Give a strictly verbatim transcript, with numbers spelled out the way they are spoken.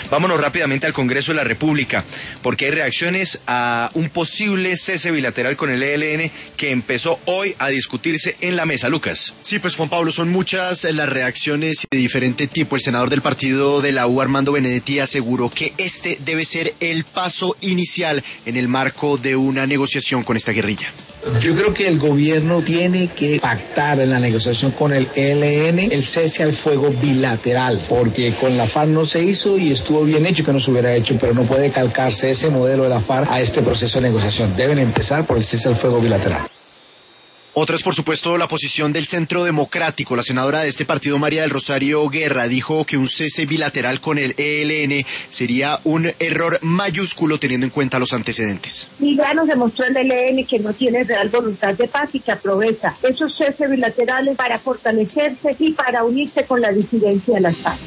Vámonos rápidamente al Congreso de la República, porque hay reacciones a un posible cese bilateral con el E L N que empezó hoy a discutirse en la mesa. Lucas. Sí, pues Juan Pablo, son muchas las reacciones de diferente tipo. El senador del partido de la U, Armando Benedetti, aseguró que este debe ser el paso inicial en el marco de una negociación con esta guerrilla. Yo creo que el gobierno tiene que pactar en la negociación con el E L N el cese al fuego bilateral, porque con la FARC no se hizo y estuvo bien hecho que no se hubiera hecho, pero no puede calcarse ese modelo de la FARC a este proceso de negociación. Deben empezar por el cese al fuego bilateral. Otra es, por supuesto, la posición del Centro Democrático. La senadora de este partido, María del Rosario Guerra, dijo que un cese bilateral con el E L N sería un error mayúsculo teniendo en cuenta los antecedentes. Y ya nos demostró el E L N que no tiene real voluntad de paz y que aprovecha esos ceses bilaterales para fortalecerse y para unirse con la disidencia de las FARC.